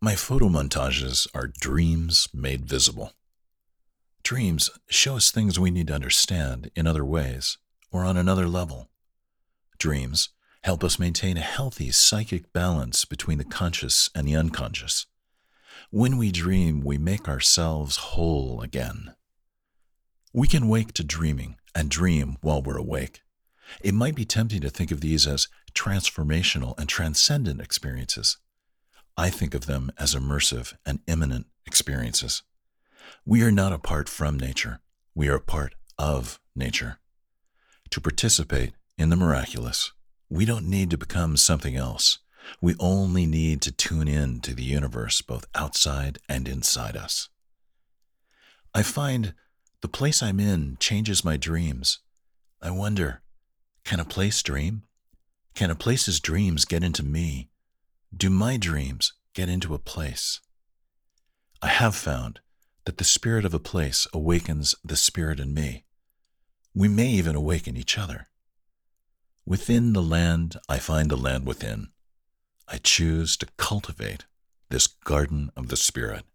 My photo montages are dreams made visible. Dreams show us things we need to understand in other ways or on another level. Dreams help us maintain a healthy psychic balance between the conscious and the unconscious. When we dream, we make ourselves whole again. We can wake to dreaming and dream while we're awake. It might be tempting to think of these as transformational and transcendent experiences. I think of them as immersive and immanent experiences. We are not apart from nature. We are a part of nature. To participate in the miraculous, we don't need to become something else. We only need to tune in to the universe both outside and inside us. I find the place I'm in changes my dreams. I wonder, can a place dream? Can a place's dreams get into me? Do my dreams get into a place? I have found that the spirit of a place awakens the spirit in me. We may even awaken each other. Within the land, I find a land within. I choose to cultivate this garden of the spirit.